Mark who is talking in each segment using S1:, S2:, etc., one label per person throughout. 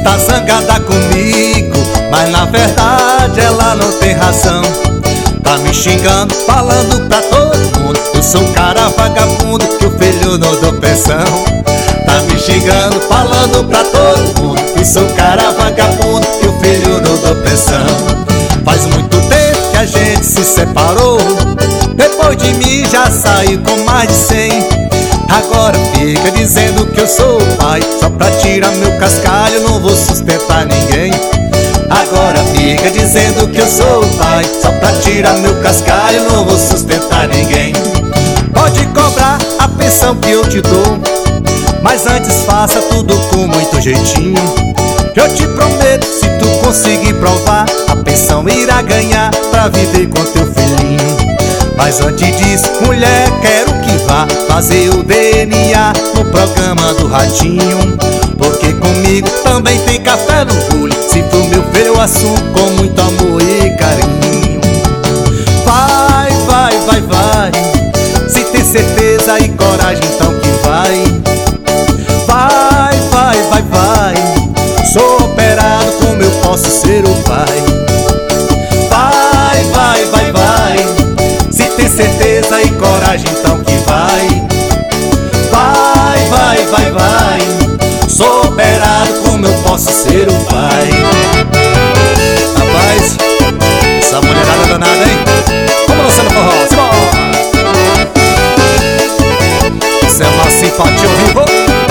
S1: está zangada comigo, mas na verdade ela não tem razão. Tá me xingando, falando pra todo mundo eu sou um cara vagabundo, que o filho não dou pensão. Tá me xingando, falando pra todo mundo que sou um cara vagabundo, que o filho não dou pensão. Faz muito tempo que a gente se separou, depois de mim já saiu com mais de 100. Agora fica dizendo que eu sou o pai, só pra tirar meu cascalho, não vou sustentar ninguém. Agora fica dizendo que eu sou o pai, só pra tirar meu cascalho, não vou sustentar ninguém. Pode cobrar a pensão que eu te dou, mas antes faça tudo com muito jeitinho. Eu te prometo, se tu conseguir provar, a pensão irá ganhar pra viver com teu filhinho. Mas antes disso, mulher, quero que vá fazer o DNA no programa do Ratinho, porque comigo também tem café no bule. Se for meu filho eu assumo com muito amor e carinho. Vai, vai, vai, vai, se tem certeza e coragem então que vai. Vai, vai, vai, vai, sou operado, como eu posso ser o pai. Vai, vai, vai, vai, se tem certeza e coragem então que vai. Vai, vai, vai, vai, sou operado, como eu posso ser o pai. Rapaz, essa mulherada danada, hein? Vamos lançar no forró, simbora! Isso é uma simpatia ao vivo.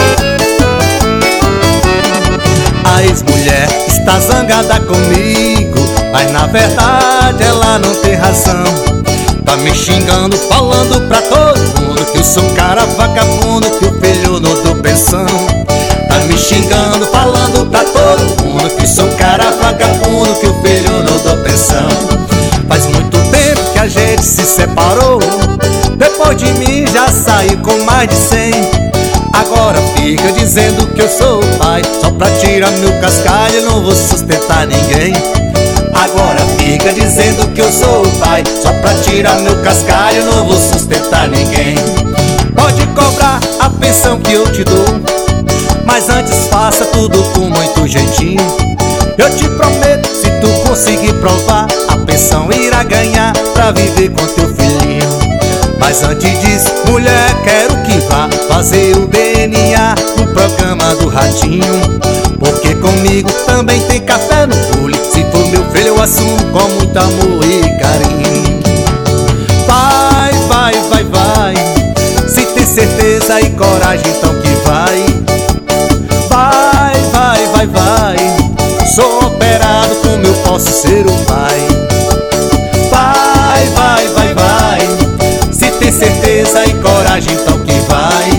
S1: A ex-mulher está zangada comigo, mas na verdade ela não tem razão. Tá me xingando, falando pra todo mundo que eu sou um cara vagabundo, que o filho não dou pensão. Tá me xingando, falando pra todo mundo que sou um cara vagabundo, que o filho não dou pensão. Faz muito tempo que a gente se separou, depois de mim já saiu com mais de 100. Agora fica dizendo que eu sou o pai, só pra tirar meu cascalho, não vou sustentar ninguém. Agora fica dizendo que eu sou o pai, só pra tirar meu cascalho, não vou sustentar ninguém. Pode cobrar a pensão que eu te dou, mas antes faça tudo com muito jeitinho. Eu te prometo, se tu conseguir provar, a pensão irá ganhar pra viver com teu filhinho. Mas antes disso, mulher, quero que vá fazer o DNA no programa do Ratinho, porque comigo também tem café no bule. Se for meu filho eu assumo com muito amor e carinho. Vai, vai, vai, vai, se tem certeza e coragem então que vai. Vai, vai, vai, vai, sou operado, como eu posso ser o pai. Vai, vai, vai, vai, se tem certeza e coragem então que vai.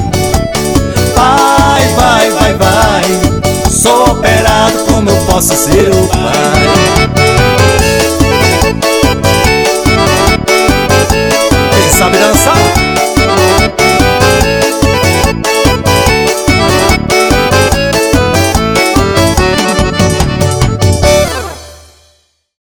S1: Vai, vai, vai, vai, sou operado, como eu posso ser o pai.